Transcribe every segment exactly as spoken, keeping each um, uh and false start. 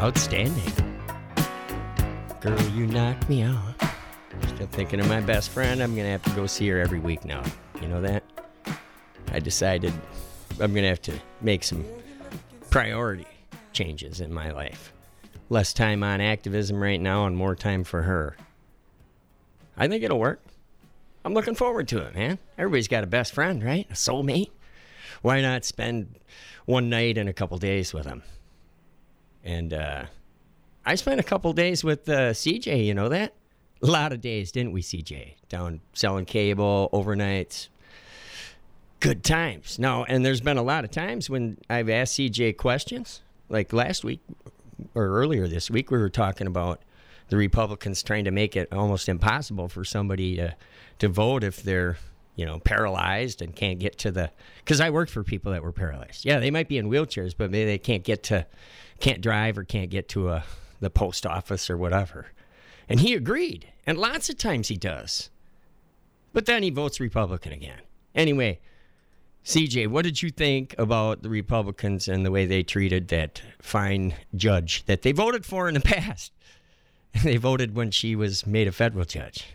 Outstanding. Girl, you knocked me out. Still thinking of my best friend. I'm going to have to go see her every week now. You know that? I decided I'm going to have to make some priority changes in my life. Less time on activism right now and more time for her. I think it'll work. I'm looking forward to it, man. Everybody's got a best friend, right? A soulmate. Why not spend one night and a couple days with them? And uh, I spent a couple days with uh, C J, you know that? A lot of days, didn't we, C J? Down selling cable, overnights. Good times. No, and there's been a lot of times when I've asked C J questions. Like last week or earlier this week, we were talking about the Republicans trying to make it almost impossible for somebody to, to vote if they're, you know, paralyzed and can't get to the... Because I worked for people that were paralyzed. Yeah, they might be in wheelchairs, but maybe they can't get to... Can't drive or can't get to a, the post office or whatever. And he agreed. And lots of times he does. But then he votes Republican again. Anyway, C J, what did you think about the Republicans and the way they treated that fine judge that they voted for in the past? They voted when she was made a federal judge.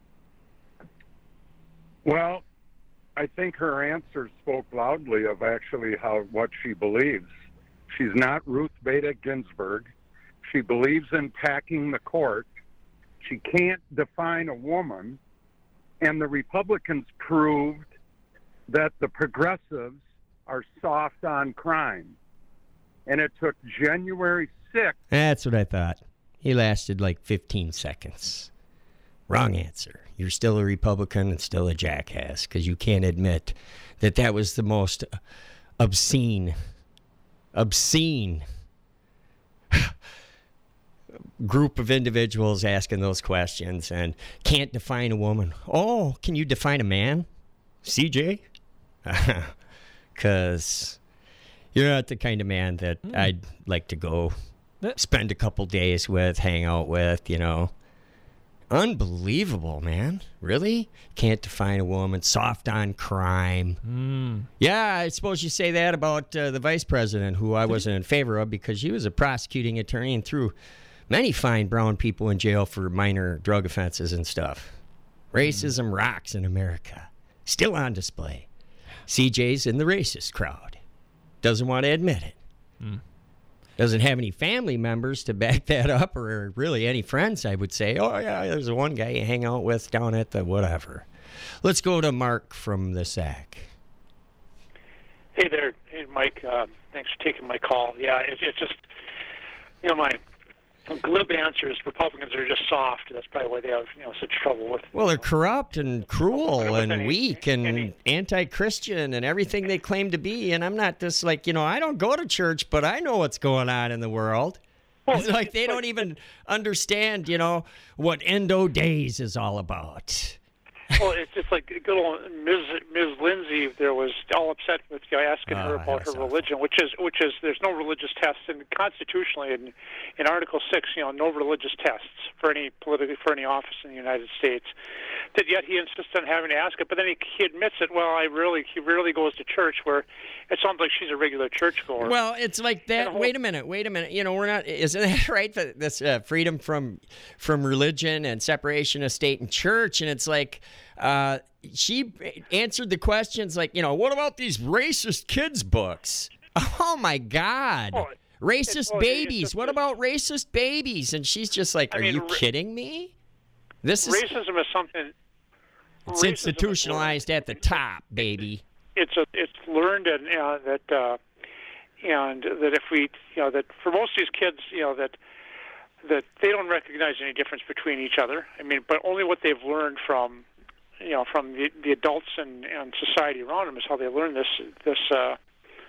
Well, I think her answer spoke loudly of actually how what she believes. She's not Ruth Bader Ginsburg. She believes in packing the court. She can't define a woman. And the Republicans proved that the progressives are soft on crime. And it took January sixth. That's what I thought. He lasted like fifteen seconds. Wrong answer. You're still a Republican and still a jackass because you can't admit that that was the most obscene, obscene group of individuals asking those questions and can't define a woman. Oh, can you define a man? C J? Because you're not the kind of man that mm. I'd like to go spend a couple days with, hang out with, you know. Unbelievable, man. Really? Can't define a woman. Soft on crime. Mm. Yeah, I suppose you say that about uh, the vice president, who I wasn't in favor of because she was a prosecuting attorney and threw many fine brown people in jail for minor drug offenses and stuff. Racism mm. rocks in America. Still on display. C J's in the racist crowd. Doesn't want to admit it. Mm. Doesn't have any family members to back that up or really any friends, I would say. Oh, yeah, there's one guy you hang out with down at the whatever. Let's go to Mark from the S A C. Hey there. Hey, Mike. Uh, thanks for taking my call. Yeah, it's, it's just, you know, my glib answer is Republicans are just soft. That's probably why they have, you know, such trouble with. Well, they're corrupt and cruel and any, weak and any, anti-Christian and everything they claim to be. And I'm not just like, you know, I don't go to church, but I know what's going on in the world. Well, it's like they don't even understand, you know, what Endo Days is all about. Well, it's just like good old Miz Miz Lindsay there was all upset with you asking oh, her about her religion, which is which is there's no religious tests, and constitutionally in in Article Six, you know, no religious tests for any political for any office in the United States. That yet he insists on having to ask it, but then he, he admits it. Well, I really he rarely goes to church, where it sounds like she's a regular churchgoer. Well, it's like that. Whole, wait a minute, wait a minute. You know, we're not. Isn't that right? That this uh, freedom from from religion and separation of state and church, and it's like. Uh, she answered the questions like, you know, what about these racist kids' books? Oh, my God. Well, racist well, babies. just, what about racist babies? And she's just like, are I mean, you ra- kidding me? This is racism is something. It's institutionalized at the top, baby. It's a, it's learned and uh, that uh, and that if we, you know, that for most of these kids, you know, that that they don't recognize any difference between each other. I mean, but only what they've learned from. You know, from the, the adults and, and society around them is how they learn this, this uh,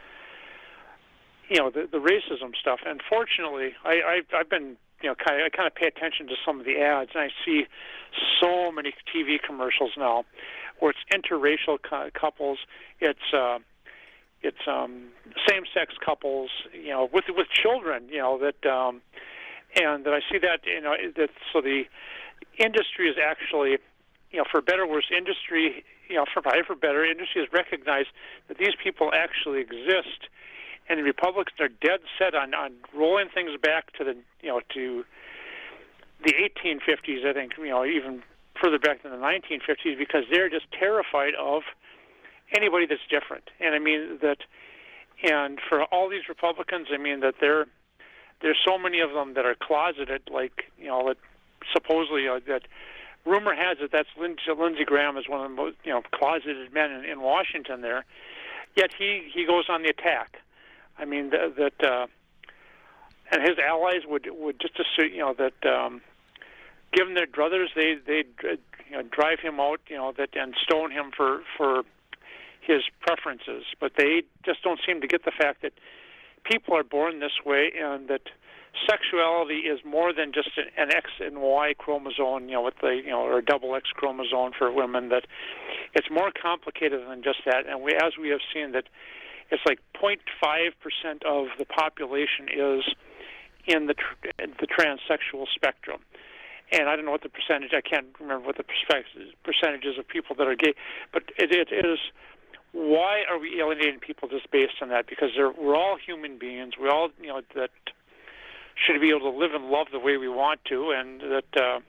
you know, the, the racism stuff. And fortunately, I, I've, I've been, you know, kind of, I kind of pay attention to some of the ads, and I see so many T V commercials now where it's interracial cu- couples, it's uh, it's um, same-sex couples, you know, with with children, you know, that, um, and that I see that, you know, that so the industry is actually. You know, for better or worse, industry, you know, for better for better, industry has recognized that these people actually exist, and the Republicans are dead set on, on rolling things back to the you know to the eighteen fifties. I think you know even further back than the nineteen fifties, because they're just terrified of anybody that's different. And I mean that, and for all these Republicans, I mean that there there's so many of them that are closeted, like you know that supposedly uh, that. Rumor has it that's Lindsey, Lindsey Graham is one of the most you know closeted men in, in Washington there. Yet he, he goes on the attack. I mean th- that, uh, and his allies would would just assume you know that, um, given their druthers, they they you know drive him out you know that and stone him for for his preferences. But they just don't seem to get the fact that people are born this way, and that sexuality is more than just an X and Y chromosome, you know, with the you know, or a double X chromosome for women. That it's more complicated than just that. And we, as we have seen, that it's like zero point five percent of the population is in the tr- the transsexual spectrum. And I don't know what the percentage. I can't remember what the percentages of people that are gay, but it, it is. Why are we alienating people just based on that? Because they're, we're all human beings. We all, you know, that. Should be able to live and love the way we want to, and that uh,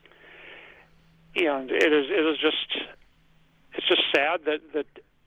you know it is it is just it's just sad that that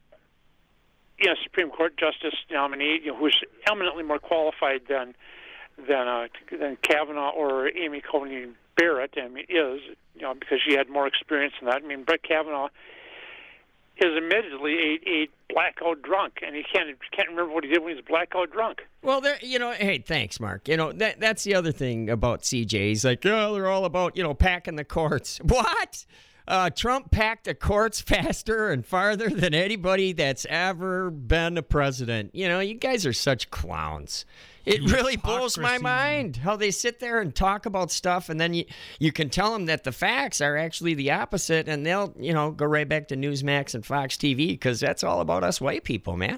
you know Supreme Court Justice nominee you know, who's eminently more qualified than than uh, than Kavanaugh or Amy Coney Barrett. I mean, is you know because she had more experience in that. I mean, Brett Kavanaugh is admittedly a, a blackout drunk, and he can't can't remember what he did when he was blackout drunk. Well, there, you know, hey, thanks, Mark. You know, that that's the other thing about C J. He's like, oh, they're all about, you know, packing the courts. What? Uh, Trump packed the courts faster and farther than anybody that's ever been a president. You know, you guys are such clowns. It really blows my mind how they sit there and talk about stuff, and then you, you can tell them that the facts are actually the opposite, and they'll, you know, go right back to Newsmax and Fox T V, because that's all about us white people, man.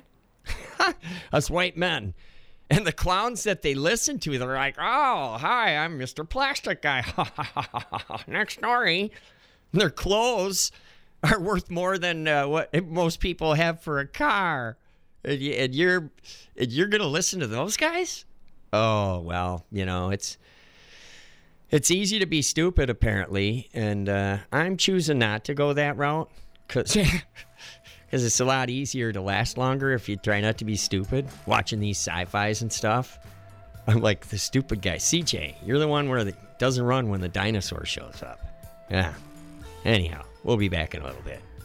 Us white men. And the clowns that they listen to, they're like, oh, hi, I'm Mister Plastic Guy. Next story. Their clothes are worth more than uh, what most people have for a car. And you're and you're going to listen to those guys? Oh, well, you know, it's it's easy to be stupid, apparently. And uh, I'm choosing not to go that route because it's a lot easier to last longer if you try not to be stupid, watching these sci-fis and stuff. I'm like the stupid guy. C J, you're the one where it doesn't run when the dinosaur shows up. Yeah. Anyhow, we'll be back in a little bit.